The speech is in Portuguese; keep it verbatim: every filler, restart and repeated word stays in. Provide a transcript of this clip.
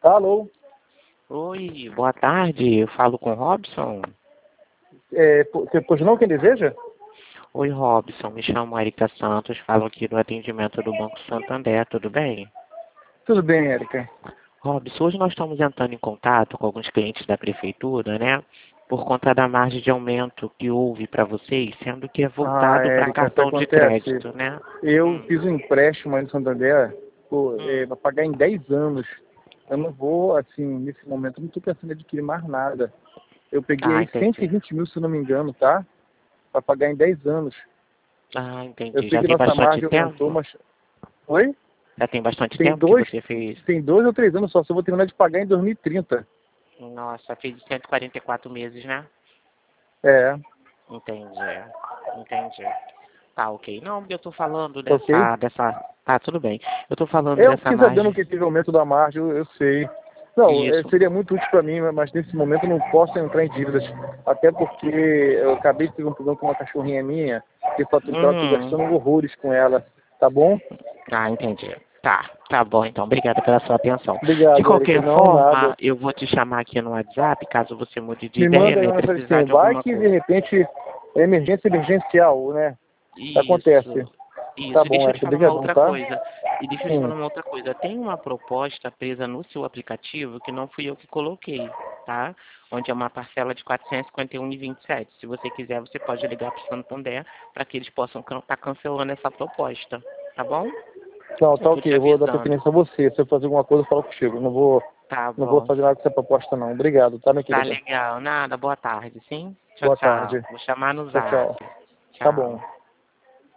Alô? Oi, boa tarde. Eu falo com o Robson. É, po- pois não, quem deseja? Oi, Robson. Me chamo Erika Santos. Falo aqui do atendimento do Banco Santander. Tudo bem? Tudo bem, Érica. Robson, hoje nós estamos entrando em contato com alguns clientes da prefeitura, né? Por conta da margem de aumento que houve para vocês, sendo que é Ah, voltado para Érica, isso cartão de acontece. crédito, né? Eu Hum, fiz um empréstimo aí no Santander hum. para pagar em dez anos. Eu não vou, assim, nesse momento, eu não estou pensando em adquirir mais nada. Eu peguei Ah, aí cento e entendi. vinte mil, se não me engano, tá? Para pagar em dez anos. Ah, Eu entendi. sei Já que tem nossa bastante margem aumentou, tempo? mas... Oi? Já tem bastante Tem tempo que dois, você fez? tem dois ou três anos só, só vou terminar de pagar em dois mil e trinta. Nossa, fez cento e quarenta e quatro meses, né? É, Entendi, entendi. Tá, ok. Não, eu tô falando tá ok? dessa, dessa... Tá, tudo bem. Eu tô falando Eu dessa fiquei sabendo margem... que teve aumento da margem, eu, eu sei. Não, é, Isso. seria muito útil para mim, mas nesse momento eu não posso entrar em dívidas. Até porque eu acabei de ter um problema com uma cachorrinha minha, que fatura, que ela tô Uhum. gastando horrores com ela. Tá bom? Ah, entendi. Tá, tá bom, então. Obrigado pela sua atenção. De Obrigado, Érica. qualquer Não, forma, nada. eu vou te chamar aqui no WhatsApp, caso você mude de Me ideia, manda aí né? uma mensagem Precisar assim, de vai alguma que de coisa. repente é emergência emergencial, né? Acontece. Isso. Tá Isso. E bom, deixa eu te Érica. falar uma Obrigadão, outra tá? coisa. E deixa eu te Hum. falar uma outra coisa. Tem uma proposta presa no seu aplicativo que não fui eu que coloquei, tá? Onde é uma parcela de quatrocentos e cinquenta e um reais e vinte e sete. Se você quiser, você pode ligar para o Santander para que eles possam estar cancelando essa proposta, tá bom? Não, Eu tá tô ok. te Eu vou dar avisando. preferência a você. Se eu fazer alguma coisa, eu falo contigo. Não vou, Tá não vou bom. fazer nada com essa proposta, não. Obrigado, tá, minha Tá querida? legal. Nada. Boa tarde, sim? Tchau, Boa tchau. tarde. Vou chamar no Tchau, zap. tchau. Tá Tchau. bom.